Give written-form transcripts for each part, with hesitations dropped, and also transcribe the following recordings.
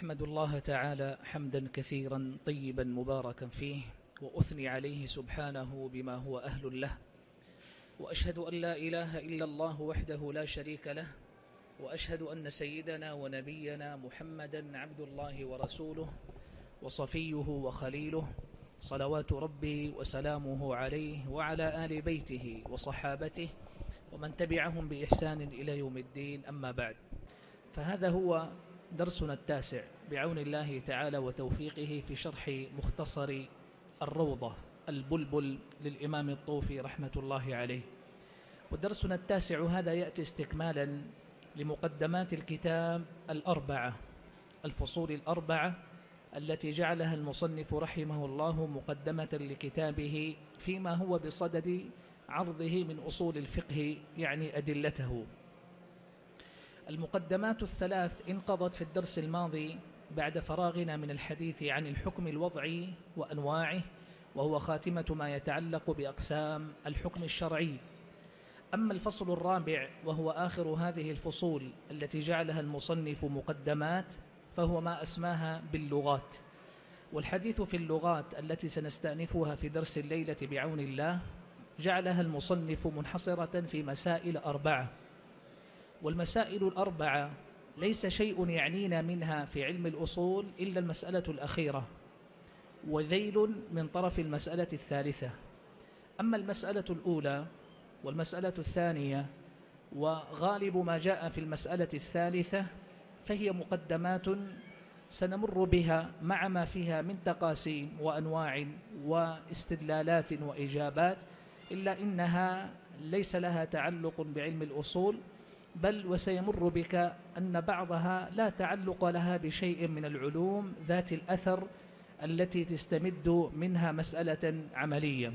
أحمد الله تعالى حمدا كثيرا طيبا مباركا فيه، وأثني عليه سبحانه بما هو أهل له، وأشهد أن لا إله إلا الله وحده لا شريك له، وأشهد أن سيدنا ونبينا محمدا عبد الله ورسوله وصفيه وخليله، صلوات ربي وسلامه عليه وعلى آل بيته وصحابته ومن تبعهم بإحسان إلى يوم الدين. أما بعد، فهذا هو درسنا التاسع بعون الله تعالى وتوفيقه في شرح مختصر الروضة البلبل للإمام الطوفي رحمة الله عليه. ودرسنا التاسع هذا يأتي استكمالا لمقدمات الكتاب الأربعة، الفصول الأربعة التي جعلها المصنف رحمه الله مقدمة لكتابه فيما هو بصدد عرضه من أصول الفقه، يعني أدلته. المقدمات الثلاث انقضت في الدرس الماضي بعد فراغنا من الحديث عن الحكم الوضعي وأنواعه، وهو خاتمة ما يتعلق بأقسام الحكم الشرعي. أما الفصل الرابع وهو آخر هذه الفصول التي جعلها المصنف مقدمات، فهو ما أسماها باللغات. والحديث في اللغات التي سنستأنفها في درس الليلة بعون الله جعلها المصنف منحصرة في مسائل أربعة، والمسائل الأربعة ليس شيء يعنينا منها في علم الأصول إلا المسألة الأخيرة، وذيل من طرف المسألة الثالثة. أما المسألة الأولى والمسألة الثانية وغالب ما جاء في المسألة الثالثة فهي مقدمات سنمر بها مع ما فيها من تقاسيم وأنواع واستدلالات وإجابات، إلا إنها ليس لها تعلق بعلم الأصول، بل وسيمر بك أن بعضها لا تعلق لها بشيء من العلوم ذات الأثر التي تستمد منها مسألة عملية.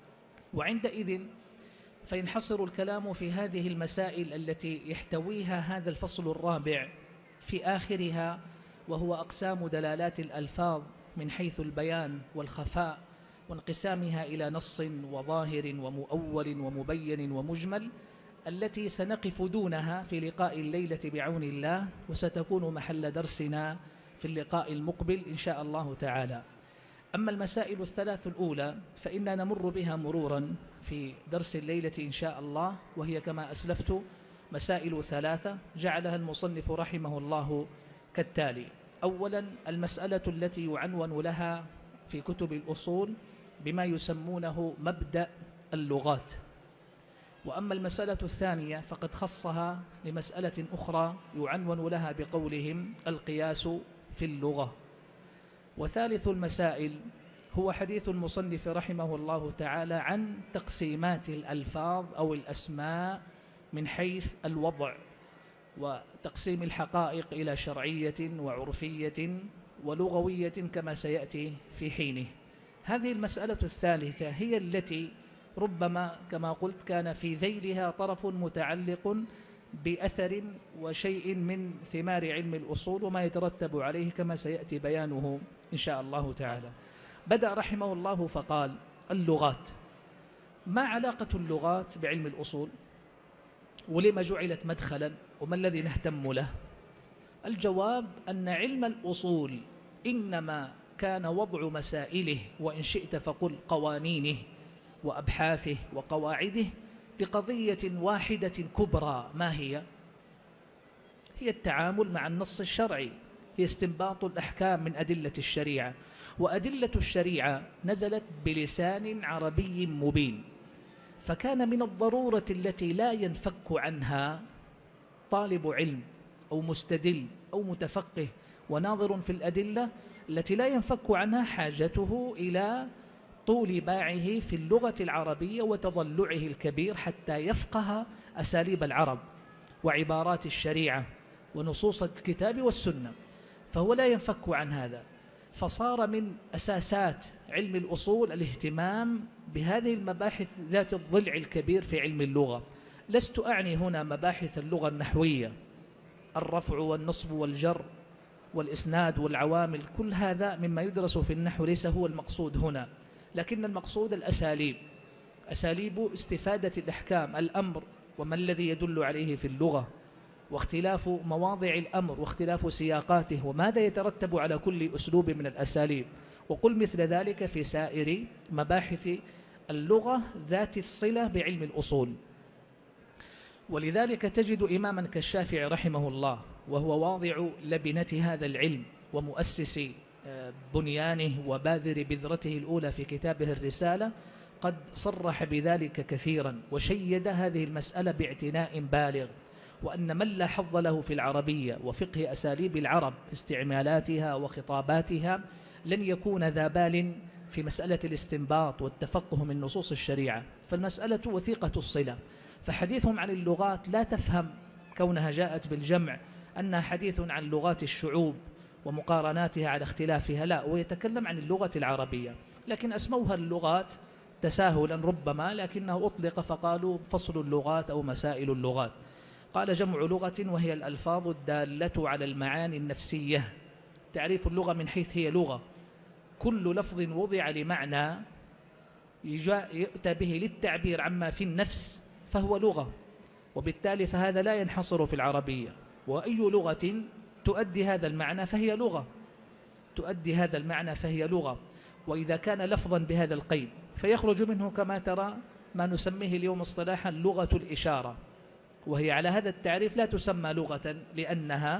وعندئذ فينحصر الكلام في هذه المسائل التي يحتويها هذا الفصل الرابع في آخرها، وهو أقسام دلالات الألفاظ من حيث البيان والخفاء، وانقسامها إلى نص وظاهر ومؤول ومبين ومجمل، التي سنقف دونها في لقاء الليلة بعون الله، وستكون محل درسنا في اللقاء المقبل إن شاء الله تعالى. أما المسائل الثلاث الأولى فإننا نمر بها مرورا في درس الليلة إن شاء الله، وهي كما أسلفت مسائل ثلاثة جعلها المصنف رحمه الله كالتالي. أولا، المسألة التي يعنون لها في كتب الأصول بما يسمونه مبدأ اللغات. وأما المسألة الثانية فقد خصها لمسألة أخرى يعنون لها بقولهم القياس في اللغة. وثالث المسائل هو حديث المصنف رحمه الله تعالى عن تقسيمات الألفاظ أو الأسماء من حيث الوضع، وتقسيم الحقائق إلى شرعية وعرفية ولغوية كما سيأتي في حينه. هذه المسألة الثالثة هي التي ربما كما قلت كان في ذيلها طرف متعلق بأثر وشيء من ثمار علم الأصول وما يترتب عليه كما سيأتي بيانه إن شاء الله تعالى. بدأ رحمه الله فقال: اللغات. ما علاقة اللغات بعلم الأصول؟ ولما جعلت مدخلا؟ وما الذي نهتم له؟ الجواب أن علم الأصول إنما كان وضع مسائله، وإن شئت فقل قوانينه وأبحاثه وقواعده، بقضية واحدة كبرى. ما هي؟ هي التعامل مع النص الشرعي، هي استنباط الأحكام من أدلة الشريعة. وأدلة الشريعة نزلت بلسان عربي مبين، فكان من الضرورة التي لا ينفك عنها طالب علم أو مستدل أو متفقه وناظر في الأدلة التي لا ينفك عنها حاجته إلى طول باعه في اللغة العربية وتضلعه الكبير حتى يفقه أساليب العرب وعبارات الشريعة ونصوص الكتاب والسنة، فهو لا ينفك عن هذا. فصار من أساسات علم الأصول الاهتمام بهذه المباحث ذات الضلع الكبير في علم اللغة. لست أعني هنا مباحث اللغة النحوية، الرفع والنصب والجر والإسناد والعوامل، كل هذا مما يدرس في النحو ليس هو المقصود هنا، لكن المقصود الأساليب، أساليب استفادة الأحكام، الأمر وما الذي يدل عليه في اللغة، واختلاف مواضع الأمر واختلاف سياقاته وماذا يترتب على كل أسلوب من الأساليب. وقل مثل ذلك في سائر مباحث اللغة ذات الصلة بعلم الأصول. ولذلك تجد إماما كالشافعي رحمه الله وهو واضع لبنة هذا العلم ومؤسس بنيانه وباذر بذرته الأولى في كتابه الرسالة قد صرح بذلك كثيرا وشيد هذه المسألة باعتناء بالغ، وأن من لا حظ له في العربية وفقه أساليب العرب استعمالاتها وخطاباتها لن يكون ذا بال في مسألة الاستنباط والتفقه من نصوص الشريعة. فالمسألة وثيقة الصلة، فحديثهم عن اللغات لا تفهم كونها جاءت بالجمع أنها حديث عن لغات الشعوب ومقارناتها على اختلافها، لا، ويتكلم عن اللغة العربية، لكن أسموها اللغات تساهلا ربما، لكنه أطلق فقالوا فصل اللغات أو مسائل اللغات. قال جمع لغة وهي الألفاظ الدالة على المعاني النفسية. تعريف اللغة من حيث هي لغة كل لفظ وضع لمعنى يؤتى به للتعبير عما في النفس فهو لغة، وبالتالي فهذا لا ينحصر في العربية، وأي لغة تؤدي هذا المعنى فهي لغة، تؤدي هذا المعنى فهي لغة. وإذا كان لفظا بهذا القيد فيخرج منه كما ترى ما نسميه اليوم اصطلاحا لغة الإشارة، وهي على هذا التعريف لا تسمى لغة لأنها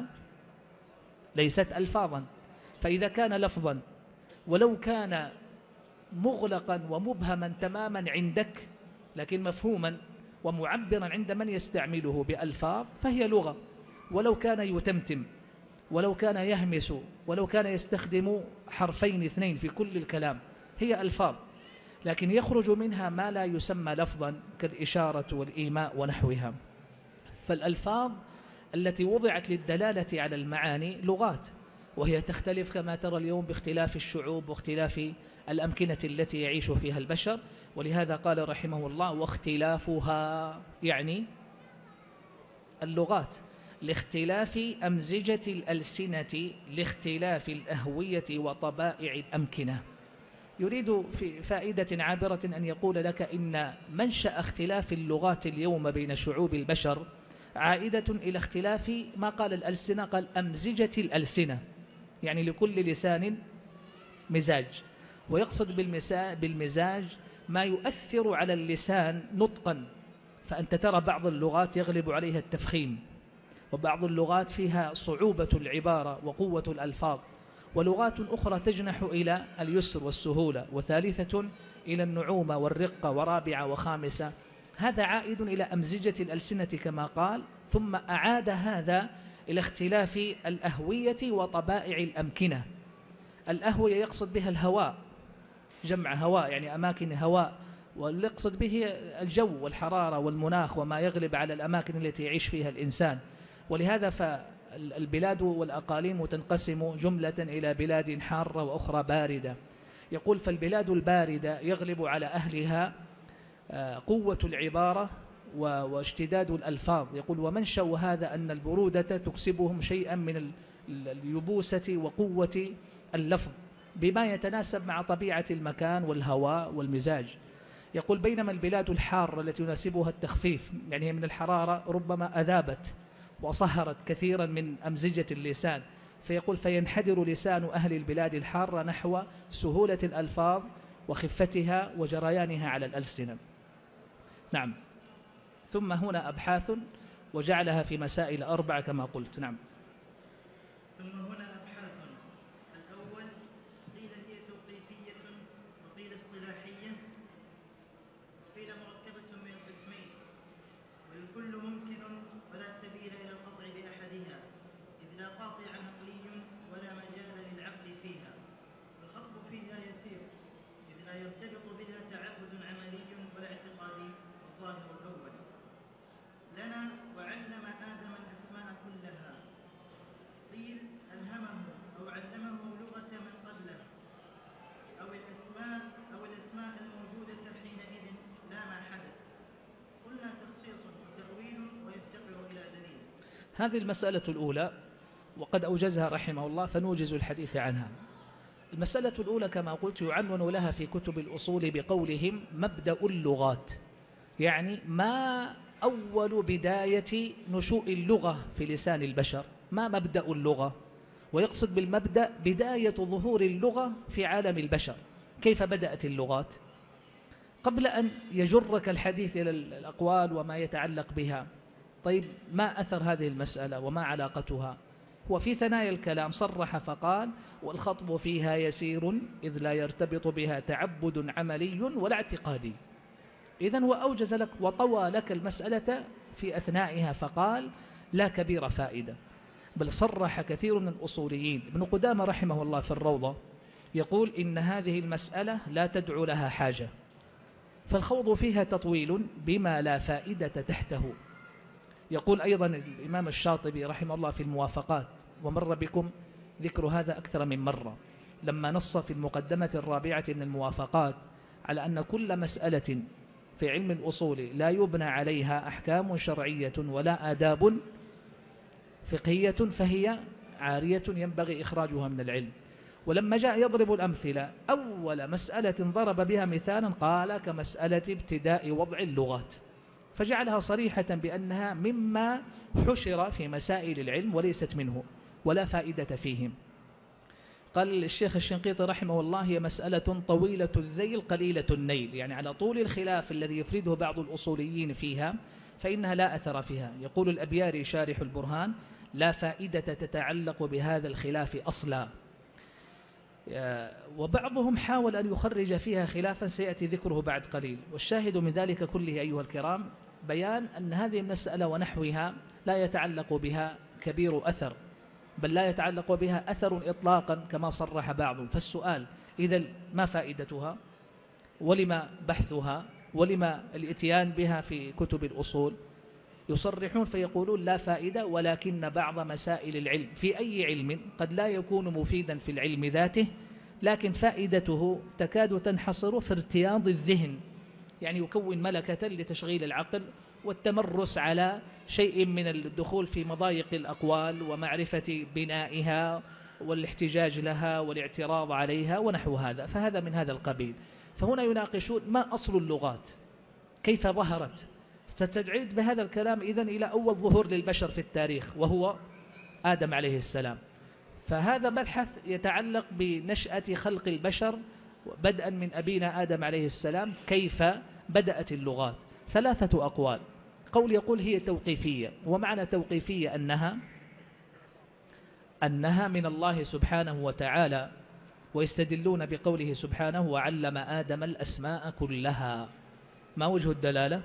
ليست ألفاظا. فإذا كان لفظا ولو كان مغلقا ومبهما تماما عندك لكن مفهوما ومعبرا عند من يستعمله بألفاظ فهي لغة، ولو كان يتمتم ولو كان يهمس ولو كان يستخدم حرفين اثنين في كل الكلام هي ألفاظ، لكن يخرج منها ما لا يسمى لفظا كالإشارة والإيماء ونحوها. فالألفاظ التي وضعت للدلالة على المعاني لغات، وهي تختلف كما ترى اليوم باختلاف الشعوب واختلاف الأمكنة التي يعيش فيها البشر. ولهذا قال رحمه الله واختلافها يعني اللغات لاختلاف أمزجة الألسنة لاختلاف الأهوية وطبائع الأمكنة. يريد في فائدة عابرة أن يقول لك إن منشأ اختلاف اللغات اليوم بين شعوب البشر عائدة إلى اختلاف ما قال الألسنة، قال أمزجة الألسنة، يعني لكل لسان مزاج، ويقصد بالمزاج ما يؤثر على اللسان نطقا. فأنت ترى بعض اللغات يغلب عليها التفخيم، وبعض اللغات فيها صعوبة العبارة وقوة الألفاظ، ولغات أخرى تجنح إلى اليسر والسهولة، وثالثة إلى النعومة والرقة، ورابعة وخامسة. هذا عائد إلى أمزجة الألسنة كما قال، ثم أعاد هذا إلى اختلاف الأهوية وطبائع الأمكنة. الأهوية يقصد بها الهواء، جمع هواء يعني أماكن هواء، واللي يقصد به الجو والحرارة والمناخ وما يغلب على الأماكن التي يعيش فيها الإنسان. ولهذا فالبلاد والأقاليم تنقسم جملة إلى بلاد حارة وأخرى باردة. يقول فالبلاد الباردة يغلب على أهلها قوة العبارة واشتداد الألفاظ. يقول ومنشأ هذا أن البرودة تكسبهم شيئا من اليبوسة وقوة اللفظ بما يتناسب مع طبيعة المكان والهواء والمزاج. يقول بينما البلاد الحارة التي يناسبها التخفيف، يعني من الحرارة ربما أذابت وصهرت كثيرا من أمزجة اللسان، فيقول فينحدر لسان أهل البلاد الحارة نحو سهولة الألفاظ وخفتها وجريانها على الألسنة. نعم. ثم هنا أبحاث وجعلها في مسائل 4 كما قلت. نعم. ثم هنا أبحاث. الأول قيل هي توقيفية وقيل اصطلاحية وقيل مركبة من القسمين، والكل ممكن ولا سبيل إلى القطع بأحدها، إذ لا قاطع عقلي ولا مجال للعقل فيها، والخلق فيها يسير إذ لا يرتبط بها تعبد عملي ولا اعتقادي، الظاهر الأول. لنا وعلم آدم الأسماء كلها، قيل ألهمه أو علمه لغة من قبله، أو الأسماء الموجودة حينئذ لا ما حدث. قلنا تخصيص وتأويل ويفتقر إلى دليل. هذه المسألة الأولى وقد أوجزها رحمه الله فنوجز الحديث عنها. المسألة الأولى كما قلت يعنون لها في كتب الأصول بقولهم مبدأ اللغات، يعني ما أول بداية نشوء اللغة في لسان البشر. ما مبدأ اللغة؟ ويقصد بالمبدأ بداية ظهور اللغة في عالم البشر. كيف بدأت اللغات؟ قبل أن يجرك الحديث إلى الأقوال وما يتعلق بها، طيب ما أثر هذه المسألة وما علاقتها؟ وفي ثنايا الكلام صرح فقال: والخطب فيها يسير إذ لا يرتبط بها تعبد عملي ولا اعتقادي. إذن وأوجز لك وطوى لك المسألة في أثنائها فقال: لا كبير فائدة. بل صرح كثير من الأصوليين، ابن قدامة رحمه الله في الروضة يقول: إن هذه المسألة لا تدعو لها حاجة، فالخوض فيها تطويل بما لا فائدة تحته. يقول أيضا الإمام الشاطبي رحمه الله في الموافقات، ومر بكم ذكر هذا أكثر من مرة، لما نص في المقدمة الرابعة من الموافقات على أن كل مسألة في علم الأصول لا يبنى عليها أحكام شرعية ولا آداب فقهية فهي عارية ينبغي إخراجها من العلم. ولما جاء يضرب الأمثلة، أول مسألة ضرب بها مثالا قال: كمسألة ابتداء وضع اللغات، فجعلها صريحة بأنها مما حشر في مسائل العلم وليست منه ولا فائدة فيهم. قال الشيخ الشنقيطي رحمه الله: هي مسألة طويلة الذيل قليلة النيل، يعني على طول الخلاف الذي يفرده بعض الأصوليين فيها فإنها لا أثر فيها. يقول الأبياري شارح البرهان: لا فائدة تتعلق بهذا الخلاف أصلا. وبعضهم حاول أن يخرج فيها خلافا سيأتي ذكره بعد قليل. والشاهد من ذلك كله أيها الكرام بيان أن هذه المسألة ونحوها لا يتعلق بها كبير أثر، بل لا يتعلق بها أثر إطلاقا كما صرح بعضهم. فالسؤال: إذا ما فائدتها؟ ولما بحثها؟ ولما الاتيان بها في كتب الأصول؟ يصرحون فيقولون: لا فائدة، ولكن بعض مسائل العلم في أي علم قد لا يكون مفيدا في العلم ذاته، لكن فائدته تكاد تنحصر في ارتياض الذهن، يعني يكون ملكة لتشغيل العقل والتمرس على شيء من الدخول في مضايق الأقوال ومعرفة بنائها والاحتجاج لها والاعتراض عليها ونحو هذا. فهذا من هذا القبيل. فهنا يناقشون ما أصل اللغات، كيف ظهرت. ستجعد بهذا الكلام إذن إلى أول ظهور للبشر في التاريخ وهو آدم عليه السلام. فهذا مبحث يتعلق بنشأة خلق البشر بدءا من أبينا آدم عليه السلام، كيف بدأت اللغات. 3 أقوال. قول يقول هي توقيفية، ومعنى توقيفية أنها من الله سبحانه وتعالى، ويستدلون بقوله سبحانه: وعلم آدم الأسماء كلها. ما وجه الدلالة؟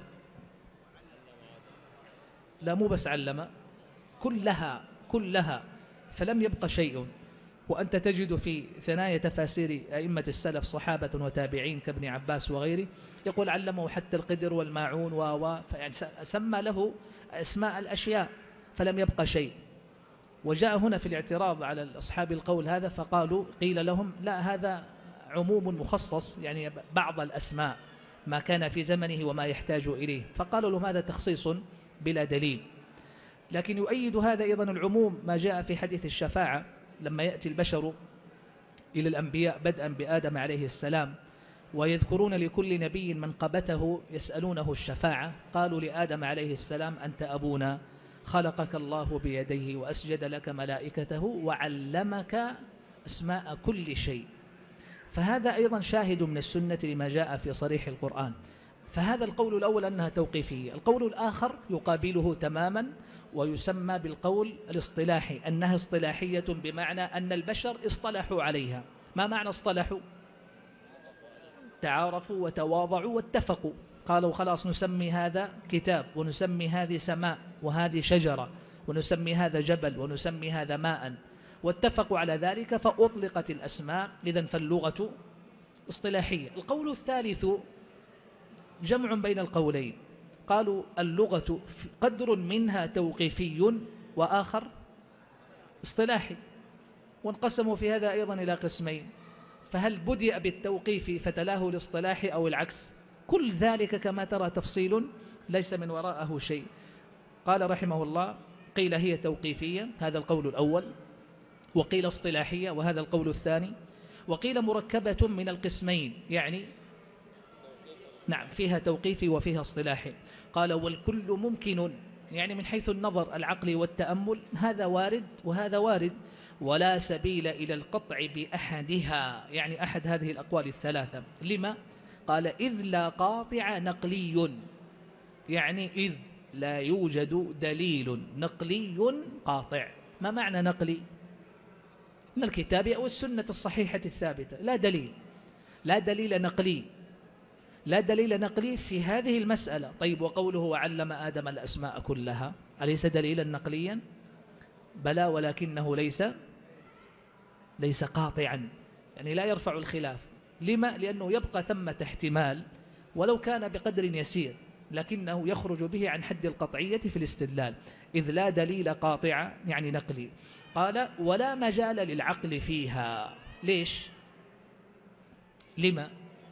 لا، مو بس علم، كلها، فلم يبق شيء. وأنت تجد في ثنايا تفاسير أئمة السلف صحابة وتابعين كابن عباس وغيره يقول: علمه حتى القدر والماعون يعني سمى له أسماء الأشياء فلم يبق شيء. وجاء هنا في الاعتراض على أصحاب القول هذا فقالوا: قيل لهم: لا، هذا عموم مخصص، يعني بعض الأسماء ما كان في زمنه وما يحتاج إليه. فقالوا لهم: هذا تخصيص بلا دليل. لكن يؤيد هذا أيضا العموم ما جاء في حديث الشفاعة، لما يأتي البشر إلى الأنبياء بدءا بآدم عليه السلام ويذكرون لكل نبي منقبته يسألونه الشفاعة، قالوا لآدم عليه السلام: أنت أبونا، خلقك الله بيديه وأسجد لك ملائكته وعلمك أسماء كل شيء. فهذا أيضا شاهد من السنة لما جاء في صريح القرآن. فهذا القول الأول أنها توقيفية. القول الآخر يقابله تماما ويسمى بالقول الاصطلاحي، أنها اصطلاحية بمعنى أن البشر اصطلحوا عليها. ما معنى اصطلحوا؟ تعارفوا وتواضعوا واتفقوا، قالوا: خلاص نسمي هذا كتاب، ونسمي هذه سماء، وهذه شجرة، ونسمي هذا جبل، ونسمي هذا ماء، واتفقوا على ذلك فأطلقت الأسماء. إذن فاللغة اصطلاحية. القول الثالث جمع بين القولين، قالوا: اللغة قدر منها توقيفي وآخر اصطلاحي، وانقسموا في هذا أيضا إلى قسمين. فهل بدأ بالتوقيف فتلاه الاصطلاحي أو العكس؟ كل ذلك كما ترى تفصيل ليس من وراءه شيء. قال رحمه الله: قيل هي توقيفية، هذا القول الأول، وقيل اصطلاحية، وهذا القول الثاني، وقيل مركبة من القسمين، يعني نعم فيها توقيفي وفيها اصطلاحي. قال والكل ممكن، يعني من حيث النظر العقلي والتأمل هذا وارد وهذا وارد، ولا سبيل إلى القطع بأحدها، يعني أحد هذه الأقوال الثلاثة. لما؟ قال إذ لا قاطع نقلي، يعني إذ لا يوجد دليل نقلي قاطع. ما معنى نقلي؟ من الكتاب أو السنة الصحيحة الثابتة. لا دليل نقلي، لا دليل نقلي في هذه المسألة. طيب وقوله وعلم آدم الأسماء كلها أليس دليلا نقليا؟ بلى، ولكنه ليس قاطعا، يعني لا يرفع الخلاف. لما؟ لأنه يبقى ثمة احتمال ولو كان بقدر يسير، لكنه يخرج به عن حد القطعية في الاستدلال. إذ لا دليل قاطع يعني نقلي. قال ولا مجال للعقل فيها. ليش؟ لما؟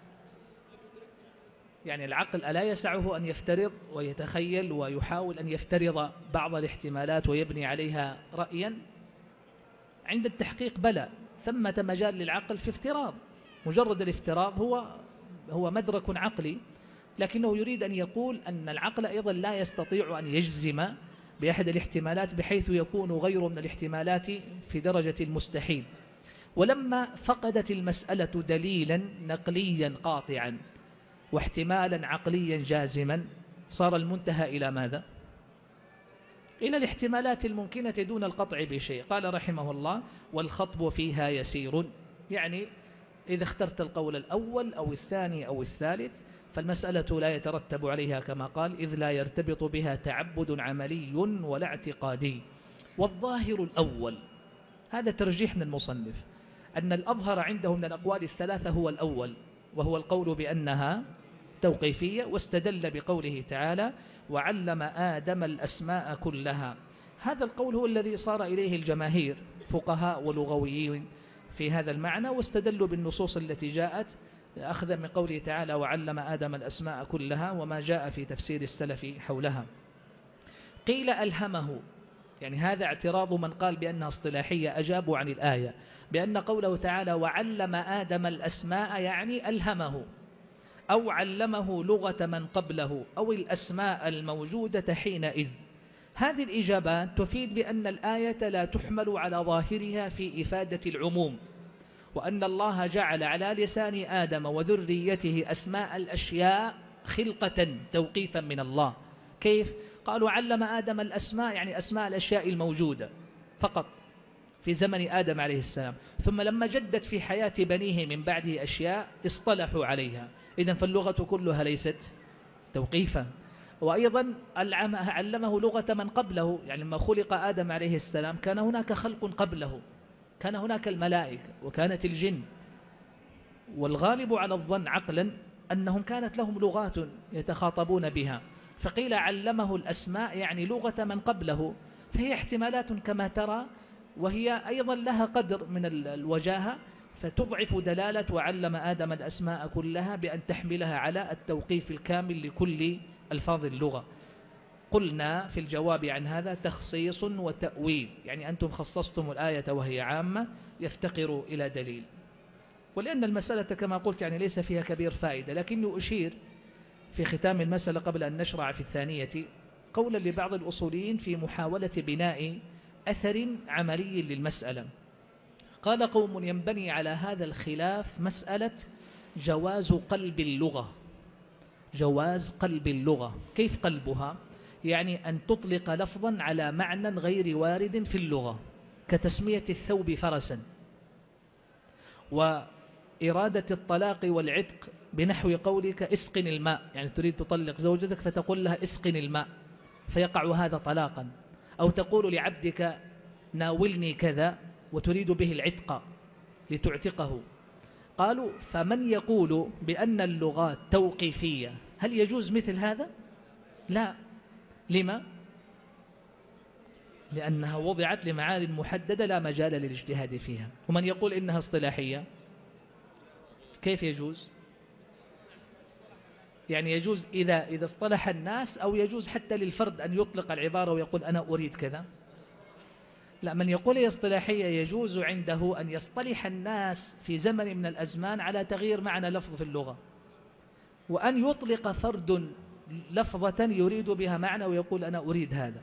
يعني العقل ألا يسعه أن يفترض ويتخيل ويحاول أن يفترض بعض الاحتمالات ويبني عليها رأيا؟ عند التحقيق بلى، ثمة مجال للعقل في افتراض. مجرد الافتراض هو مدرك عقلي، لكنه يريد أن يقول أن العقل أيضا لا يستطيع أن يجزم بأحد الاحتمالات بحيث يكون غيره من الاحتمالات في درجة المستحيل. ولما فقدت المسألة دليلا نقليا قاطعا واحتمالا عقليا جازما، صار المنتهى إلى ماذا؟ إلى الاحتمالات الممكنة دون القطع بشيء. قال رحمه الله والخطب فيها يسير، يعني إذا اخترت القول الأول أو الثاني أو الثالث فالمسألة لا يترتب عليها كما قال إذ لا يرتبط بها تعبد عملي ولا اعتقادي. والظاهر الأول، هذا ترجيح من المصنف، أن الأظهر عنده من الأقوال الثلاثة هو الأول، وهو القول بأنها توقيفية، واستدل بقوله تعالى وعلم آدم الأسماء كلها. هذا القول هو الذي صار إليه الجماهير فقهاء ولغويين في هذا المعنى، واستدلوا بالنصوص التي جاءت أخذ من قوله تعالى وعلم آدم الأسماء كلها وما جاء في تفسير السلف حولها. قيل ألهمه، يعني هذا اعتراض من قال بأنها اصطلاحية، أجابوا عن الآية بأن قوله تعالى وعلم آدم الأسماء يعني ألهمه، أو علمه لغة من قبله، أو الأسماء الموجودة حينئذ. هذه الإجابات تفيد بأن الآية لا تحمل على ظاهرها في إفادة العموم، وأن الله جعل على لسان آدم وذريته أسماء الأشياء خلقة توقيفا من الله. كيف؟ قالوا علم آدم الأسماء يعني أسماء الأشياء الموجودة فقط في زمن آدم عليه السلام، ثم لما جدت في حياة بنيه من بعده أشياء اصطلحوا عليها. إذن فاللغة كلها ليست توقيفا. وأيضا علمه لغة من قبله، يعني لما خلق آدم عليه السلام كان هناك خلق قبله، كان هناك الملائكة وكانت الجن، والغالب على الظن عقلا أنهم كانت لهم لغات يتخاطبون بها، فقيل علمه الأسماء يعني لغة من قبله، فهي احتمالات كما ترى، وهي أيضا لها قدر من الوجاهة، فتضعف دلالة وعلم آدم الأسماء كلها بأن تحملها على التوقيف الكامل لكل ألفاظ اللغة. قلنا في الجواب عن هذا تخصيص وتأويل، يعني أنتم خصصتم الآية وهي عامة يفتقر إلى دليل، ولأن المسألة كما قلت يعني ليس فيها كبير فائدة، لكني أشير في ختام المسألة قبل أن نشرع في الثانية قولا لبعض الأصوليين في محاولة بناء أثر عملي للمسألة. قال قوم ينبني على هذا الخلاف مسألة جواز قلب اللغة. جواز قلب اللغة، كيف قلبها؟ يعني أن تطلق لفظا على معنى غير وارد في اللغة، كتسمية الثوب فرسا، وإرادة الطلاق والعتق بنحو قولك اسقن الماء، يعني تريد تطلق زوجتك فتقول لها اسقن الماء فيقع هذا طلاقا، أو تقول لعبدك ناولني كذا وتريد به العتق لتعتقه. قالوا فمن يقول بأن اللغات توقيفية هل يجوز مثل هذا؟ لا. لما؟ لأنها وضعت لمعان محددة لا مجال للاجتهاد فيها. ومن يقول إنها اصطلاحية كيف يجوز؟ يعني يجوز إذا اصطلح الناس، أو يجوز حتى للفرد أن يطلق العبارة ويقول أنا أريد كذا؟ لا، من يقول هي اصطلاحية يجوز عنده أن يصطلح الناس في زمن من الأزمان على تغيير معنى لفظ في اللغة، وأن يطلق فرد لفظة يريد بها معنى ويقول أنا أريد هذا.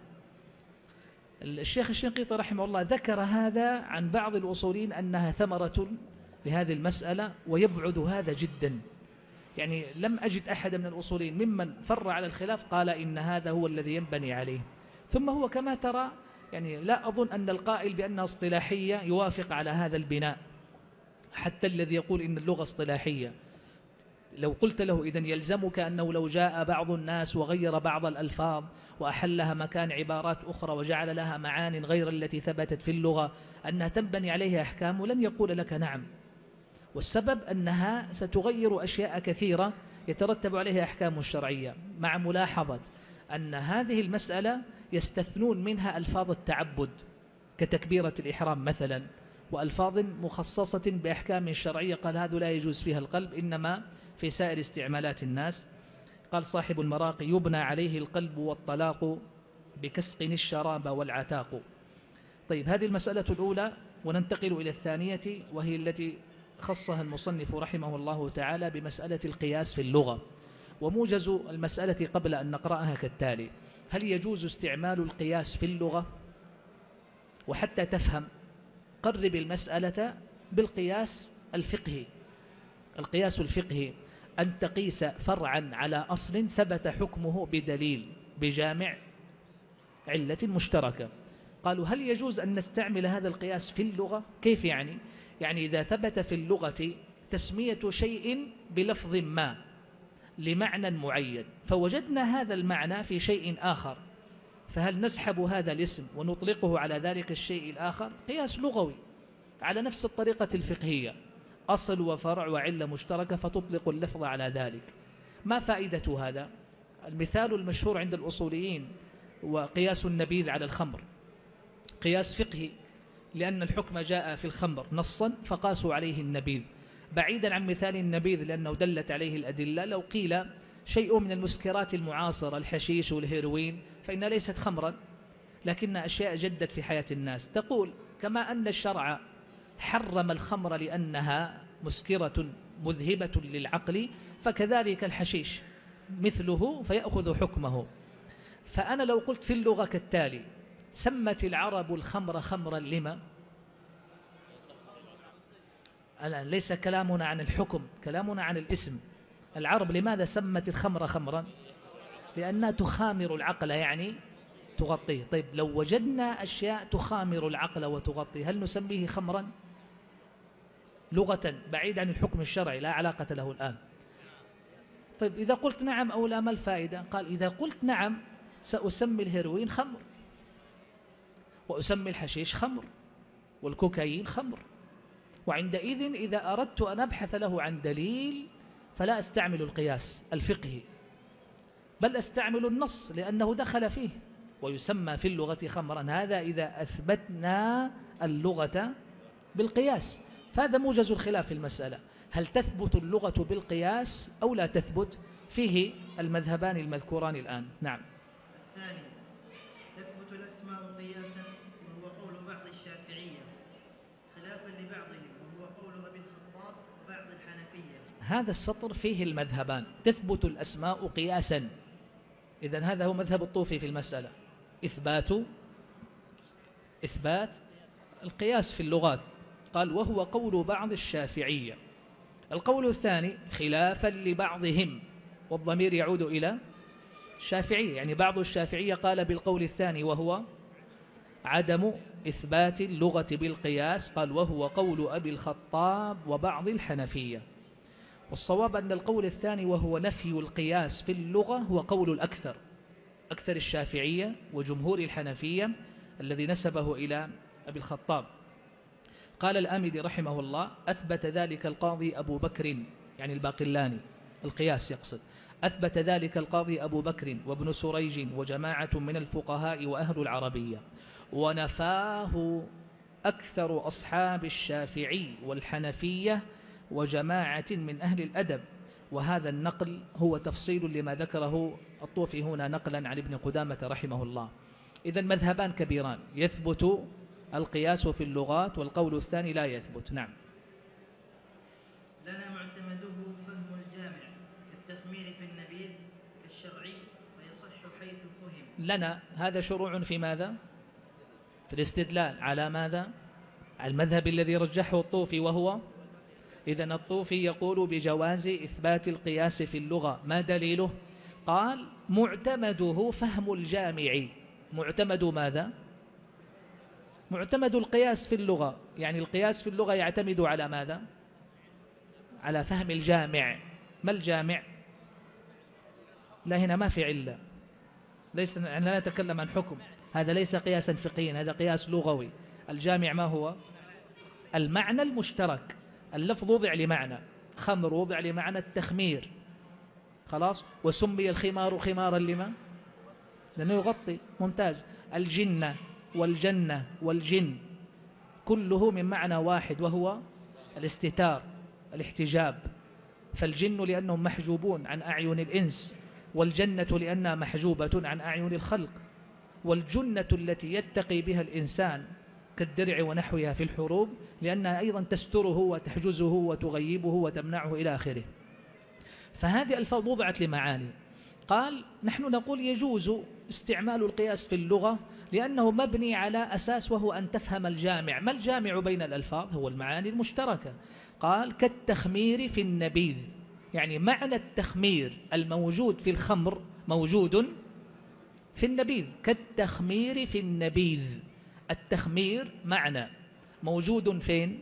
الشيخ الشنقيطي رحمه الله ذكر هذا عن بعض الأصوليين أنها ثمرة لهذه المسألة، ويبعد هذا جدا. يعني لم أجد أحد من الأصوليين ممن فر على الخلاف قال إن هذا هو الذي ينبني عليه. ثم هو كما ترى يعني لا أظن أن القائل بأنها اصطلاحية يوافق على هذا البناء، حتى الذي يقول إن اللغة اصطلاحية لو قلت له إذن يلزمك أنه لو جاء بعض الناس وغير بعض الألفاظ وأحلها مكان عبارات أخرى وجعل لها معان غير التي ثبتت في اللغة أنها تنبني عليها أحكام، ولن يقول لك نعم. والسبب أنها ستغير أشياء كثيرة يترتب عليها أحكام شرعية، مع ملاحظة أن هذه المسألة يستثنون منها ألفاظ التعبد كتكبيرة الإحرام مثلا، وألفاظ مخصصة بأحكام شرعية قال هذا لا يجوز فيها القلب، إنما في سائر استعمالات الناس. قال صاحب المراقي يبنى عليه القلب والطلاق بكسق الشراب والعتاق. طيب هذه المسألة الأولى، وننتقل إلى الثانية وهي التي خصها المصنف رحمه الله تعالى بمسألة القياس في اللغة. وموجز المسألة قبل أن نقرأها كالتالي: هل يجوز استعمال القياس في اللغة؟ وحتى تفهم قرب المسألة بالقياس الفقهي. القياس الفقهي أن تقيس فرعا على أصل ثبت حكمه بدليل بجامع علة مشتركة. قالوا هل يجوز أن نستعمل هذا القياس في اللغة؟ كيف يعني؟ يعني إذا ثبت في اللغة تسمية شيء بلفظ ما لمعنى معين، فوجدنا هذا المعنى في شيء آخر، فهل نسحب هذا الاسم ونطلقه على ذلك الشيء الآخر؟ قياس لغوي على نفس الطريقة الفقهية، أصل وفرع وعلة مشتركة فتطلق اللفظ على ذلك. ما فائدة هذا؟ المثال المشهور عند الأصوليين وقياس النبيذ على الخمر، قياس فقهي لأن الحكم جاء في الخمر نصا فقاسوا عليه النبيذ، بعيدا عن مثال النبيذ لأنه دلت عليه الأدلة. لو قيل شيء من المسكرات المعاصرة الحشيش والهيروين فإن ليست خمرا لكن أشياء جدت في حياة الناس، تقول كما أن الشرع حرم الخمر لأنها مسكرة مذهبة للعقل فكذلك الحشيش مثله فيأخذ حكمه. فأنا لو قلت في اللغة كالتالي: سمت العرب الخمر خمرا لما؟ الآن ليس كلامنا عن الحكم، كلامنا عن الاسم. العرب لماذا سمت الخمر خمرا؟ لأنها تخامر العقل، يعني تغطيه. طيب لو وجدنا أشياء تخامر العقل وتغطيه هل نسميه خمرا؟ لغة بعيد عن الحكم الشرعي لا علاقة له الآن. طيب إذا قلت نعم أو لا ما الفائدة؟ قال إذا قلت نعم سأسمي الهيروين خمر، وأسمي الحشيش خمر، والكوكايين خمر، وعندئذ إذا أردت أن أبحث له عن دليل فلا أستعمل القياس الفقهي بل أستعمل النص لأنه دخل فيه ويسمى في اللغة خمرا. هذا إذا أثبتنا اللغة بالقياس. فهذا موجز الخلاف في المسألة، هل تثبت اللغة بالقياس أو لا تثبت؟ فيه المذهبان المذكوران الآن. نعم. الثاني: تثبت الأسماء قياسا وهو قول بعض الشافعية خلافا لبعضهم وهو قول أبي الخطاب وبعض الحنفية. هذا السطر فيه المذهبان: تثبت الأسماء قياسا. إذن هذا هو مذهب الطوفي في المسألة، إثبات القياس في اللغات. قال وهو قول بعض الشافعية. القول الثاني خلافا لبعضهم، والضمير يعود إلى الشافعية، يعني بعض الشافعية قال بالقول الثاني وهو عدم إثبات اللغة بالقياس. قال وهو قول أبي الخطاب وبعض الحنفية. والصواب أن القول الثاني وهو نفي القياس في اللغة هو قول الأكثر، أكثر الشافعية وجمهور الحنفية الذي نسبه إلى أبي الخطاب. قال الآمدي رحمه الله: أثبت ذلك القاضي أبو بكر، يعني الباقلاني، القياس يقصد، أثبت ذلك القاضي أبو بكر وابن سريج وجماعة من الفقهاء وأهل العربية، ونفاه أكثر أصحاب الشافعي والحنفية وجماعة من أهل الأدب. وهذا النقل هو تفصيل لما ذكره الطوفي هنا نقلا عن ابن قدامة رحمه الله. إذن مذهبان كبيران: يثبت القياس في اللغات، والقول الثاني لا يثبت. نعم. لنا معتمده فهم الجامع كالتخمين لنا هذا شروع في ماذا؟ في الاستدلال على ماذا؟ على المذهب الذي رجحه الطوفي، وهو إذن الطوفي يقول بجواز إثبات القياس في اللغة. ما دليله؟ قال معتمده فهم الجامع. معتمد ماذا؟ معتمد القياس في اللغة، يعني القياس في اللغة يعتمد على ماذا؟ على فهم الجامع. ما الجامع؟ لا، هنا ما في علة، ليس، أنا لا أتكلم عن حكم، هذا ليس قياسا فقهيا، هذا قياس لغوي. الجامع ما هو؟ المعنى المشترك. اللفظ وضع لمعنى، خمر وضع لمعنى التخمير، خلاص، وسمي الخمار خمارا لما؟ لأنه يغطي. ممتاز. الجنة والجنة والجن كله من معنى واحد، وهو الاستتار، الاحتجاب. فالجن لأنهم محجوبون عن أعين الإنس، والجنة لأنها محجوبة عن أعين الخلق. والجنة التي يتقي بها الإنسان كالدرع ونحوها في الحروب، لأنها أيضا تستره وتحجزه وتغيبه وتمنعه إلى آخره. فهذه الفاظ وضعت لمعاني. قال نحن نقول يجوز استعمال القياس في اللغة لأنه مبني على أساس، وهو أن تفهم الجامع. ما الجامع بين الألفاظ؟ هو المعاني المشتركة. قال كالتخمير في النبيذ، يعني معنى التخمير الموجود في الخمر موجود في النبيذ. كالتخمير في النبيذ، التخمير معنى موجود فين؟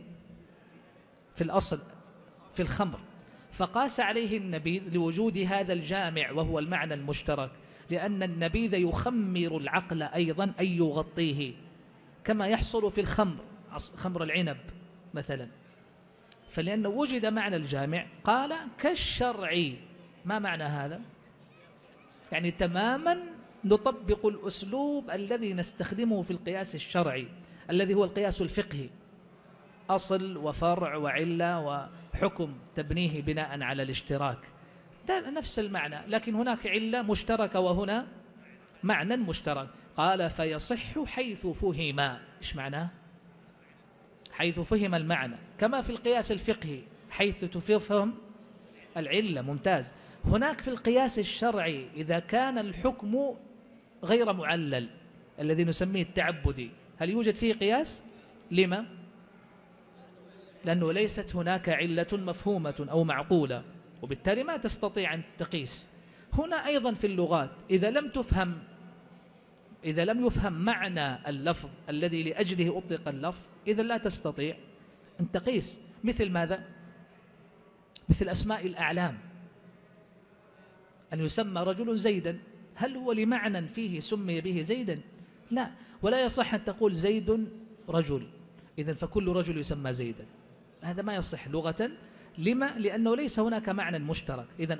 في الأصل في الخمر، فقاس عليه النبيذ لوجود هذا الجامع وهو المعنى المشترك، لأن النبيذ يخمر العقل أيضا، أي يغطيه، كما يحصل في الخمر، خمر العنب مثلا. فلأنه وجد معنى الجامع قال كالشرع. ما معنى هذا؟ يعني تماما نطبق الأسلوب الذي نستخدمه في القياس الشرعي، الذي هو القياس الفقهي، أصل وفرع وعلة وحكم تبنيه بناء على الاشتراك، ده نفس المعنى، لكن هناك علة مشتركة وهنا معنى مشترك. قال فيصح حيث فهم. إيش معناه؟ حيث فهم المعنى، كما في القياس الفقهي حيث تفهم العلة. ممتاز. هناك في القياس الشرعي إذا كان الحكم غير معلل الذي نسميه التعبدي، هل يوجد فيه قياس؟ لما؟ لأنه ليست هناك علة مفهومة أو معقولة، وبالتالي ما تستطيع أن تقيس. هنا أيضا في اللغات إذا لم يفهم معنى اللفظ الذي لأجله أطلق اللفظ، إذا لا تستطيع أن تقيس. مثل ماذا؟ مثل أسماء الأعلام، أن يسمى رجل زيدا، هل هو لمعنى فيه سمي به زيدا؟ لا، ولا يصح أن تقول زيد رجل إذن فكل رجل يسمى زيدا، هذا ما يصح لغة. لما؟ لأنه ليس هناك معنى مشترك. إذن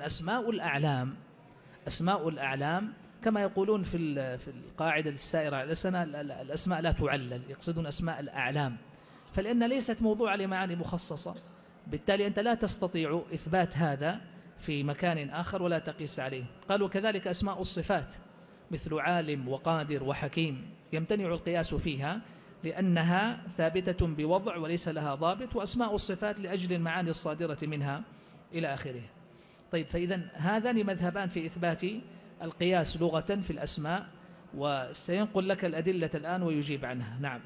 أسماء الأعلام كما يقولون في القاعدة السائرة على السنة، الأسماء لا تعلل، يقصدون أسماء الأعلام، فلأن ليست موضوع لمعاني مخصصة، بالتالي أنت لا تستطيع إثبات هذا في مكان آخر ولا تقيس عليه. قالوا كذلك أسماء الصفات مثل عالم وقادر وحكيم يمتنع القياس فيها لأنها ثابتة بوضع وليس لها ضابط، وأسماء الصفات لأجل المعاني الصادرة منها إلى آخره. طيب، فإذا هذان مذهبان في إثبات القياس لغة في الأسماء، وسينقل لك الأدلة الآن ويجيب عنها. نعم.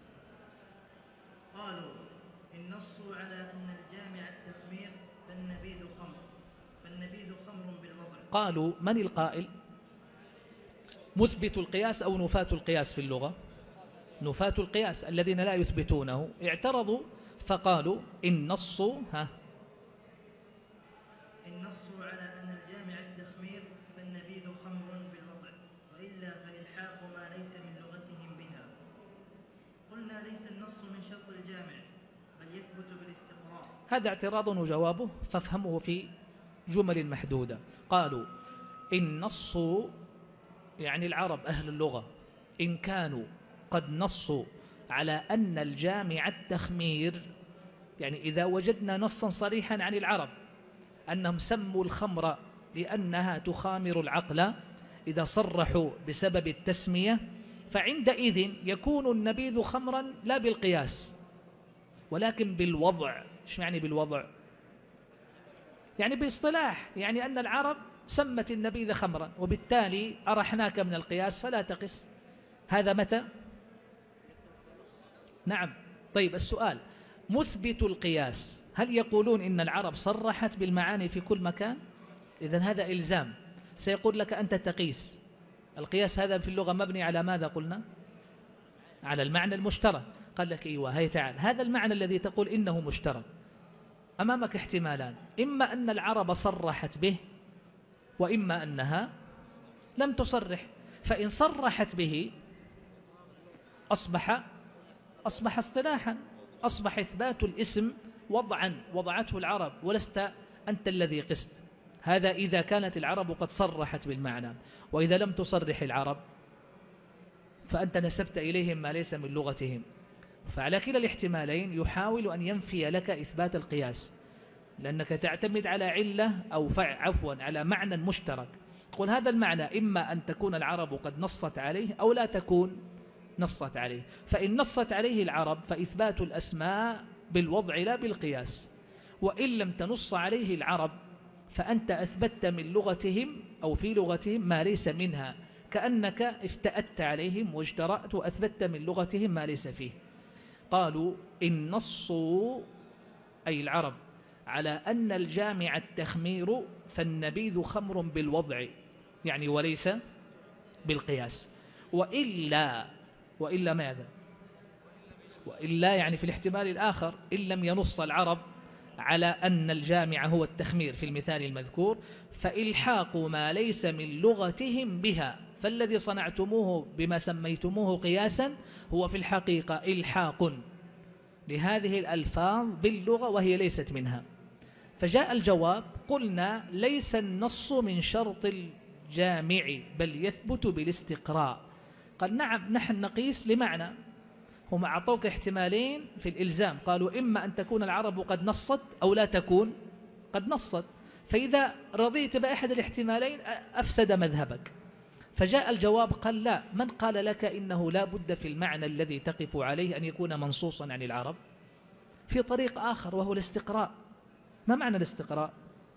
قالوا إن نصوا على أن الجامع التخمير فالنبيذ خمر بالوضع. قالوا من القائل؟ مثبت القياس أو نفاة القياس في اللغة؟ نفاة القياس الذين لا يثبتونه اعترضوا فقالوا إن نصوا على أن الجامع التخمير فالنبيذ خمر بالوضع، وإلا فإلحاق ما ليس من لغتهم بها. قلنا ليس النص من شرط الجامع بل يثبت بالاستقرار. هذا اعتراض وجوابه فافهمه في جمل محدودة. قالوا إن نصوا، يعني العرب أهل اللغة إن كانوا قد نصوا على أن الجامع التخمير، يعني إذا وجدنا نصا صريحا عن العرب أنهم سموا الخمر لأنها تخامر العقل، إذا صرحوا بسبب التسمية، فعندئذ يكون النبيذ خمرا لا بالقياس ولكن بالوضع. إيش يعني بالوضع؟ يعني باصطلاح، يعني أن العرب سمت النبيذ خمرا وبالتالي أرحناك من القياس فلا تقس. هذا متى؟ نعم. طيب السؤال، مثبت القياس هل يقولون إن العرب صرحت بالمعاني في كل مكان؟ إذن هذا إلزام، سيقول لك أنت تقيس. القياس هذا في اللغة مبني على ماذا قلنا؟ على المعنى المشترك. قال لك إيوه، هي تعال، هذا المعنى الذي تقول إنه مشترك أمامك احتمالان، إما أن العرب صرحت به وإما أنها لم تصرح. فإن صرحت به أصبح اصطلاحا، أصبح إثبات الاسم وضعا وضعته العرب ولست أنت الذي قست. هذا إذا كانت العرب قد صرحت بالمعنى، وإذا لم تصرح العرب فأنت نسبت إليهم ما ليس من لغتهم. فعلى كلا الاحتمالين يحاول أن ينفي لك إثبات القياس، لأنك تعتمد على علة أو على معنى مشترك. تقول هذا المعنى إما أن تكون العرب قد نصت عليه أو لا تكون نصت عليه. فإن نصت عليه العرب فإثبات الأسماء بالوضع لا بالقياس، وإن لم تنص عليه العرب فأنت أثبتت من لغتهم أو في لغتهم ما ليس منها، كأنك افتأت عليهم واجترأت وأثبتت من لغتهم ما ليس فيه. قالوا إن نصوا أي العرب على أن الجامع التخمير فالنبيذ خمر بالوضع، يعني وليس بالقياس. وإلا ماذا؟ وإلا يعني في الاحتمال الآخر، إن لم ينص العرب على أن الجامع هو التخمير في المثال المذكور، فإلحاق ما ليس من لغتهم بها، فالذي صنعتموه بما سميتموه قياسا هو في الحقيقة إلحاق لهذه الألفاظ باللغة وهي ليست منها. فجاء الجواب، قلنا ليس النص من شرط الجامع بل يثبت بالاستقراء. قال نعم، نحن نقيس لمعنى. هم أعطوك احتمالين في الإلزام، قالوا إما أن تكون العرب قد نصت أو لا تكون قد نصت، فإذا رضيت بأحد الاحتمالين أفسد مذهبك. فجاء الجواب قال لا، من قال لك إنه لا بد في المعنى الذي تقف عليه أن يكون منصوصا عن العرب؟ في طريق آخر وهو الاستقراء. ما معنى الاستقراء؟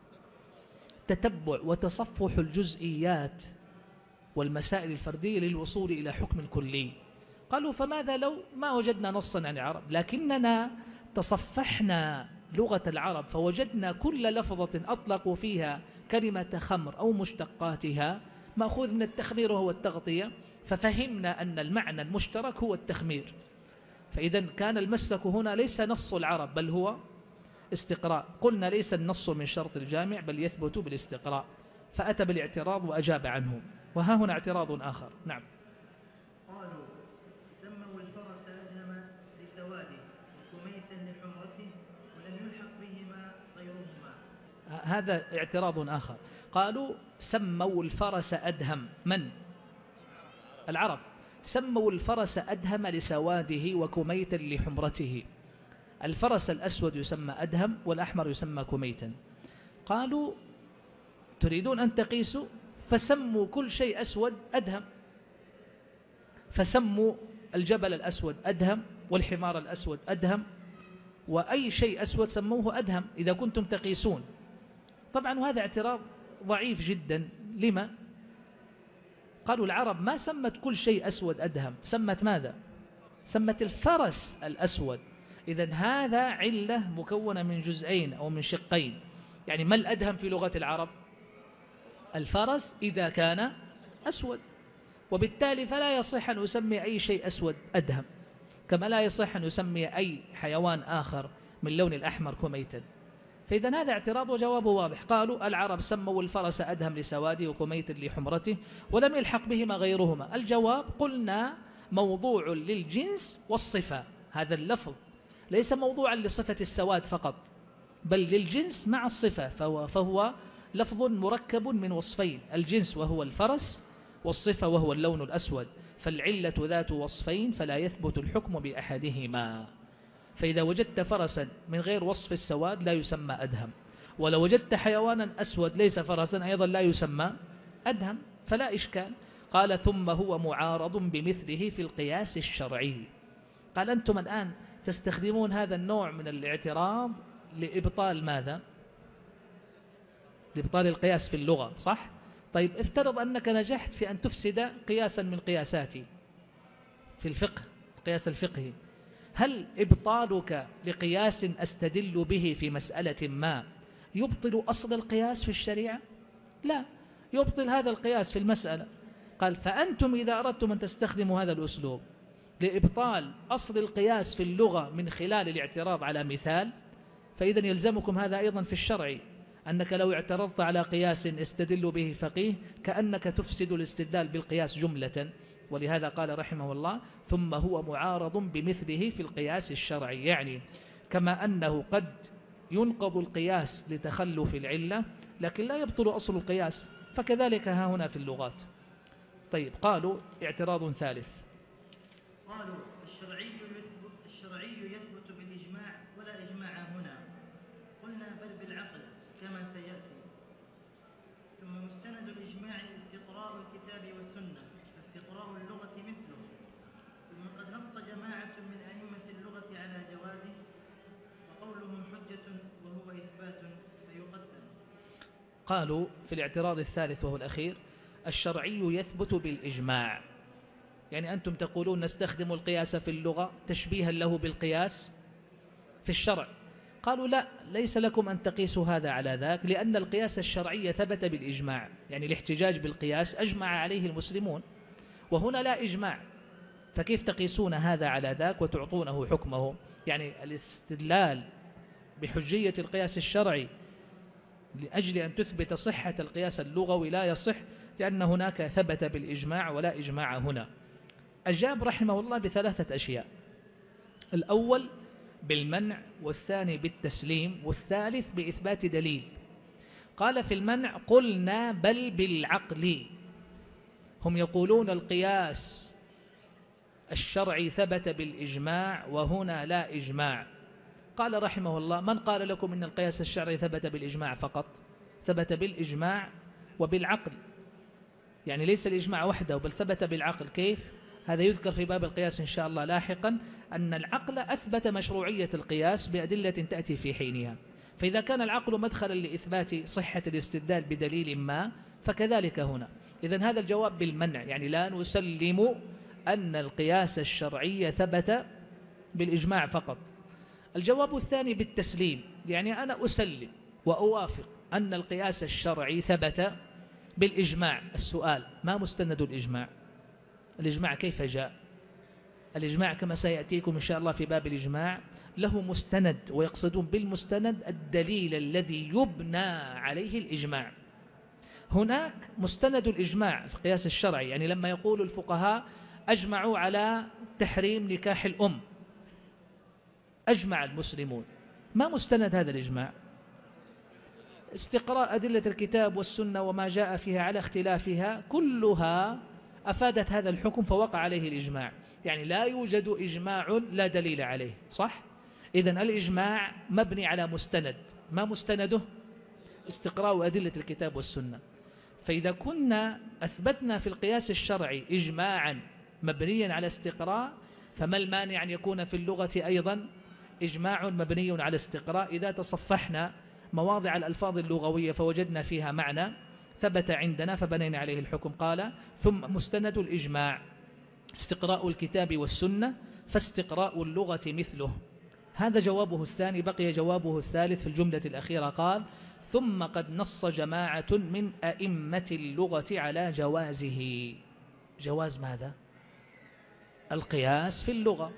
تتبع وتصفح الجزئيات والمسائل الفردية للوصول إلى حكم كلي. قالوا فماذا لو ما وجدنا نصا عن العرب لكننا تصفحنا لغة العرب فوجدنا كل لفظة أطلقوا فيها كلمة خمر أو مشتقاتها مأخوذ من التخمير وهو التغطية، ففهمنا أن المعنى المشترك هو التخمير. فإذا كان المسلك هنا ليس نص العرب بل هو استقراء. قلنا ليس النص من شرط الجامع بل يثبت بالاستقراء، فأتى بالاعتراض وأجاب عنه. وها هنا اعتراض آخر. نعم. قالوا سموا الفرس أدهم لسواده وكميتا لحمرته ولم يلحق بهما غيرهما. هذا اعتراض آخر. قالوا سموا الفرس أدهم، من؟ العرب. سموا الفرس أدهم لسواده وكميتا لحمرته. الفرس الأسود يسمى أدهم والأحمر يسمى كميتا. قالوا تريدون أن تقيسوا فسموا كل شيء أسود أدهم، فسموا الجبل الأسود أدهم والحمار الأسود أدهم، وأي شيء أسود سموه أدهم إذا كنتم تقيسون. طبعا وهذا اعتراض ضعيف جدا. لما؟ قالوا العرب ما سمت كل شيء أسود أدهم، سمت ماذا؟ سمت الفرس الأسود. إذن هذا علة مكونة من جزئين أو من شقين. يعني ما الأدهم في لغة العرب؟ الفرس إذا كان أسود، وبالتالي فلا يصح أن يسمي أي شيء أسود أدهم، كما لا يصح أن يسمي أي حيوان آخر من لون الأحمر كميتا. فإذا هذا اعتراض وجوابه واضح. قالوا العرب سموا الفرس أدهم لسواده وكميتا لحمرته ولم يلحق بهما غيرهما. الجواب قلنا موضوع للجنس والصفة. هذا اللفظ ليس موضوعا لصفة السواد فقط بل للجنس مع الصفة، فهو لفظ مركب من وصفين، الجنس وهو الفرس والصفة وهو اللون الأسود. فالعلة ذات وصفين فلا يثبت الحكم بأحدهما. فإذا وجدت فرسا من غير وصف السواد لا يسمى أدهم، ولو وجدت حيوانا أسود ليس فرسا أيضا لا يسمى أدهم، فلا إشكال. قال ثم هو معارض بمثله في القياس الشرعي. قال أنتم الآن تستخدمون هذا النوع من الاعتراض لإبطال ماذا؟ لإبطال القياس في اللغة، صح؟ طيب افترض أنك نجحت في أن تفسد قياسا من قياساتي في الفقه، القياس الفقهي، هل إبطالك لقياس أستدل به في مسألة ما يبطل أصل القياس في الشريعة؟ لا، يبطل هذا القياس في المسألة. قال فأنتم إذا أردتم أن تستخدموا هذا الأسلوب لإبطال أصل القياس في اللغة من خلال الاعتراض على مثال، فإذا يلزمكم هذا أيضا في الشرع، أنك لو اعترضت على قياس استدل به فقيه كأنك تفسد الاستدلال بالقياس جملة. ولهذا قال رحمه الله ثم هو معارض بمثله في القياس الشرعي، يعني كما أنه قد ينقض القياس لتخلف العلة لكن لا يبطل أصل القياس، فكذلك ها هنا في اللغات. طيب قالوا اعتراض ثالث، قالوا الشرعي يثبت بالإجماع ولا إجماع هنا، قلنا بل بالعقل كما سيأتي. ثم مستند الإجماع استقراء الكتاب والسنة، فاستقراء اللغة مثله. ثم قد نص جماعة من أئمة اللغة على جوازه، وقولهم حجة وهو إثبات فيقدم. قالوا في الاعتراض الثالث وهو الأخير الشرعي يثبت بالإجماع، يعني أنتم تقولون نستخدم القياس في اللغة تشبيها له بالقياس في الشرع. قالوا لا، ليس لكم أن تقيسوا هذا على ذاك، لأن القياس الشرعي ثبت بالإجماع، يعني الاحتجاج بالقياس أجمع عليه المسلمون، وهنا لا إجماع، فكيف تقيسون هذا على ذاك وتعطونه حكمه؟ يعني الاستدلال بحجية القياس الشرعي لأجل أن تثبت صحة القياس اللغوي لا يصح، لأن هناك ثبت بالإجماع ولا إجماع هنا. أجاب رحمه الله بثلاثة أشياء، الأول بالمنع، والثاني بالتسليم، والثالث بإثبات دليل. قال في المنع قلنا بل بالعقل، هم يقولون القياس الشرعي ثبت بالإجماع وهنا لا إجماع. قال رحمه الله من قال لكم إن القياس الشرعي ثبت بالإجماع فقط؟ ثبت بالإجماع وبالعقل، يعني ليس الإجماع وحده بل ثبت بالعقل. كيف؟ هذا يذكر في باب القياس إن شاء الله لاحقا، أن العقل أثبت مشروعية القياس بأدلة تأتي في حينها، فإذا كان العقل مدخلا لإثبات صحة الاستدلال بدليل ما فكذلك هنا. إذن هذا الجواب بالمنع، يعني لا نسلم أن القياس الشرعي ثبت بالإجماع فقط. الجواب الثاني بالتسليم، يعني أنا أسلم وأوافق أن القياس الشرعي ثبت بالإجماع. السؤال ما مستند الإجماع؟ الإجماع كيف جاء؟ الإجماع كما سيأتيكم إن شاء الله في باب الإجماع له مستند، ويقصدون بالمستند الدليل الذي يبنى عليه الإجماع. هناك مستند الإجماع في القياس الشرعي، يعني لما يقول الفقهاء أجمعوا على تحريم نكاح الأم، أجمع المسلمون، ما مستند هذا الإجماع؟ استقراء أدلة الكتاب والسنة وما جاء فيها على اختلافها كلها أفادت هذا الحكم فوقع عليه الإجماع، يعني لا يوجد إجماع لا دليل عليه، صح؟ إذن الإجماع مبني على مستند، ما مستنده؟ استقراء أدلة الكتاب والسنة. فإذا كنا أثبتنا في القياس الشرعي إجماعا مبنيا على استقراء، فما المانع أن يكون في اللغة أيضا إجماع مبني على استقراء؟ إذا تصفحنا مواضع الألفاظ اللغوية فوجدنا فيها معنى ثبت عندنا فبنينا عليه الحكم. قال ثم مستند الإجماع استقراء الكتاب والسنة، فاستقراء اللغة مثله. هذا جوابه الثاني. بقي جوابه الثالث في الجملة الأخيرة، قال ثم قد نص جماعة من أئمة اللغة على جوازه. جواز ماذا؟ القياس في اللغة.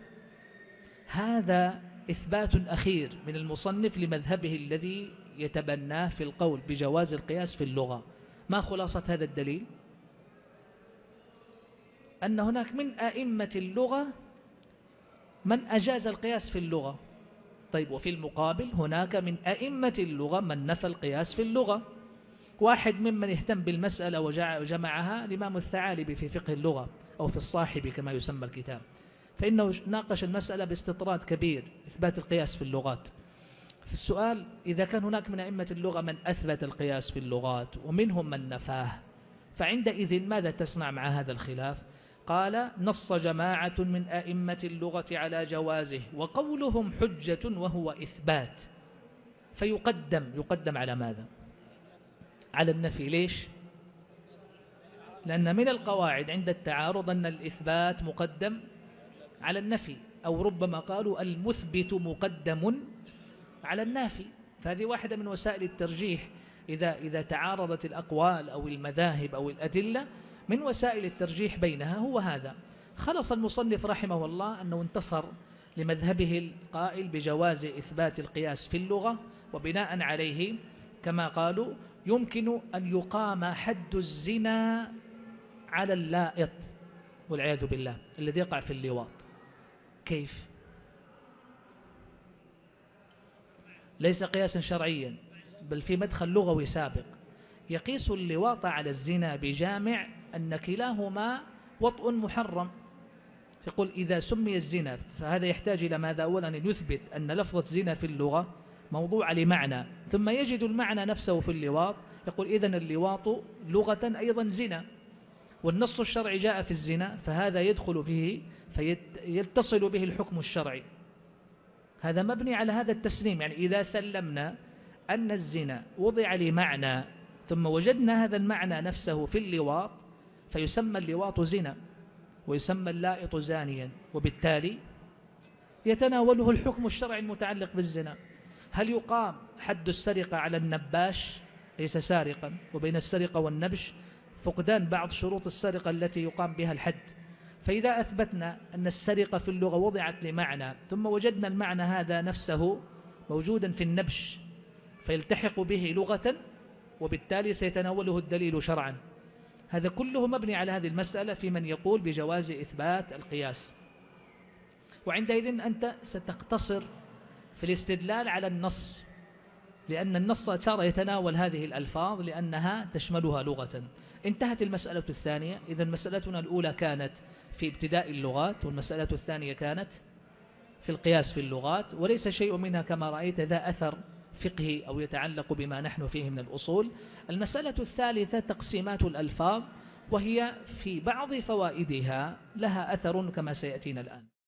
هذا إثبات أخير من المصنف لمذهبه الذي يتبناه في القول بجواز القياس في اللغة. ما خلاصة هذا الدليل؟ أن هناك من أئمة اللغة من أجاز القياس في اللغة. طيب وفي المقابل هناك من أئمة اللغة من نفى القياس في اللغة. واحد ممن اهتم بالمسألة وجمعها الإمام الثعالبي في فقه اللغة أو في الصاحب كما يسمى الكتاب، فإنه ناقش المسألة باستطراد كبير إثبات القياس في اللغات. في السؤال إذا كان هناك من أئمة اللغة من أثبت القياس في اللغات ومنهم من نفاه، فعندئذ ماذا تصنع مع هذا الخلاف؟ قال نص جماعة من أئمة اللغة على جوازه وقولهم حجة وهو إثبات، فيقدم على ماذا؟ على النفي. ليش؟ لأن من القواعد عند التعارض أن الإثبات مقدم على النفي، أو ربما قالوا المثبت مقدم على النافي. فهذه واحدة من وسائل الترجيح إذا تعارضت الأقوال أو المذاهب أو الأدلة، من وسائل الترجيح بينها هو هذا. خلص المصنف رحمه الله أنه انتصر لمذهبه القائل بجواز إثبات القياس في اللغة، وبناء عليه كما قالوا يمكن أن يقام حد الزنا على اللائط والعياذ بالله الذي يقع في اللواط. كيف؟ ليس قياسا شرعيا بل في مدخل لغوي سابق، يقيس اللواط على الزنا بجامع أن كلاهما وطء محرم. يقول إذا سمي الزنا، فهذا يحتاج إلى ماذا؟ أولا أن يثبت أن لفظة زنا في اللغة موضوع لمعنى، ثم يجد المعنى نفسه في اللواط، يقول إذن اللواط لغة أيضا زنا، والنص الشرعي جاء في الزنا، فهذا يدخل به فيتصل به الحكم الشرعي. هذا مبني على هذا التسليم. يعني إذا سلمنا أن الزنا وضع لمعنى ثم وجدنا هذا المعنى نفسه في اللواط، فيسمى اللواط زنا ويسمى اللائط زانيا، وبالتالي يتناوله الحكم الشرعي المتعلق بالزنا. هل يقام حد السرقة على النباش؟ ليس سارقا، وبين السرقة والنبش فقدان بعض شروط السرقة التي يقام بها الحد. فإذا أثبتنا أن السرقة في اللغة وضعت لمعنى ثم وجدنا المعنى هذا نفسه موجودا في النبش، فيلتحق به لغة، وبالتالي سيتناوله الدليل شرعا. هذا كله مبني على هذه المسألة في من يقول بجواز إثبات القياس. وعندئذ أنت ستقتصر في الاستدلال على النص، لأن النص صار يتناول هذه الألفاظ لأنها تشملها لغة. انتهت المسألة الثانية. إذا مسألتنا الأولى كانت في ابتداء اللغات، والمسألة الثانية كانت في القياس في اللغات، وليس شيء منها كما رأيت ذا أثر فقهي أو يتعلق بما نحن فيه من الأصول. المسألة الثالثة تقسيمات الألفاظ، وهي في بعض فوائدها لها أثر كما سيأتينا الآن.